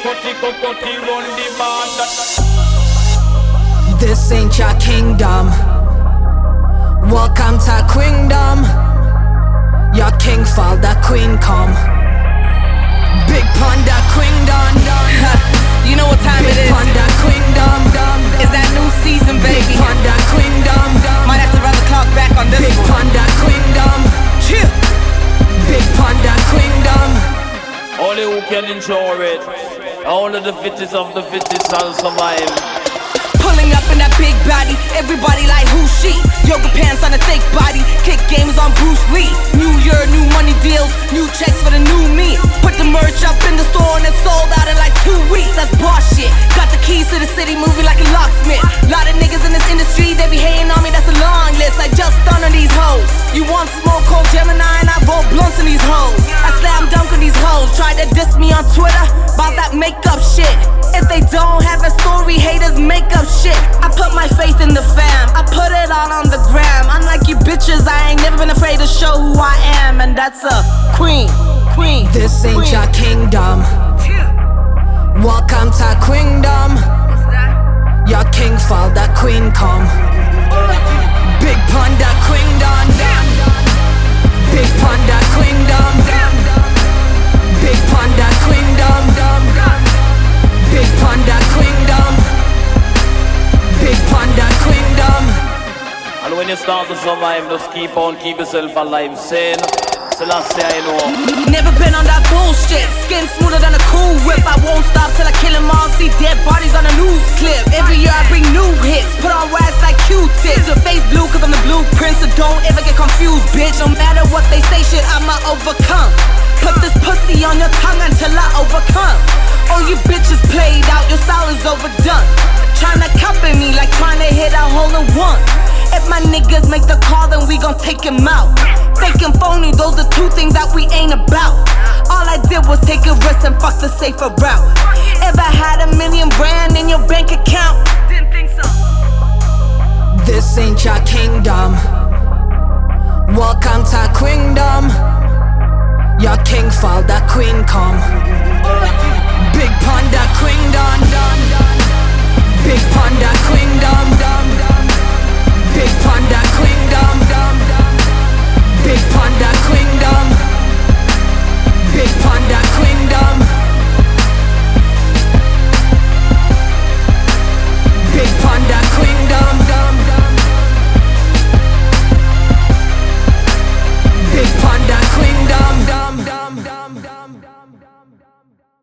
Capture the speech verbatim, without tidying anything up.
This ain't your kingdom. Welcome to Queendom. Your king fall, the queen come. Big Panda Queendom. You know what time Big it is. Panda Queendom. It's that new season, baby. Big Panda Queendom. Might have to run the clock back on this Big one. Panda Queendom. Chill. Big Panda Queendom. Only who can enjoy it. Only the fittest of the fittest shall survive. Pulling up in that big body, everybody like who she? Yoga pants on a thick body, kick games on Bruce Lee. New year, new money deals, new checks for the new me. Put the merch up in the store and it's sold out in like two weeks. That's boss shit. Got the keys to the city, moving like a locksmith. Lot of niggas in this industry, they be hating on me, that's a long list. I just stun on these hoes. You want smoke, cold Gemini, and I roll blunts in these hoes. I slam dunk on these hoes. Try to diss me on Twitter about that makeup shit. If they don't have a story, haters make up shit. I put my faith in the fam, I put it all on the gram. Unlike you bitches, I ain't never been afraid to show who I am. And that's a queen, queen. This ain't queen. your kingdom. Welcome to Queendom. Your king fall, the queen come. Big Panda Queendom. Big Panda Queendom. Big Panda Queendom. Big Panda Queendom. Big Panda Queendom. And when you start to survive, just keep on, keep yourself alive. Saying, Selassie, I know. Never been on that bullshit. Skin smoother than a cool whip. I won't stop till I kill them all. See dead bodies on a news clip. Every year I bring new hits. Put on wax like Q-tips. Your face blue cause I'm the blueprint. So don't ever get confused, bitch. No matter what they say, shit, I'ma overcome. Put this pussy on your tongue until I overcome. All you bitches played out, your style is overdone. Tryna copy me like tryna hit a hole in one. If my niggas make the call, then we gon' take him out. Fake and phony, those are two things that we ain't about. All I did was take a risk and fuck the safer route. Ever had a million brand in your bank account? Didn't think so. This ain't your kingdom. Welcome to Queendom. Your king fall, the queen come. Big Panda Queendom. Big Panda Queendom.